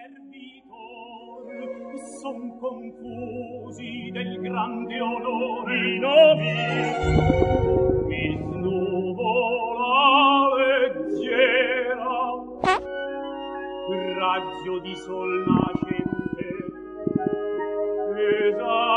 son confusi del grande onore i nomi il nuvola leggera raggio di sol nascente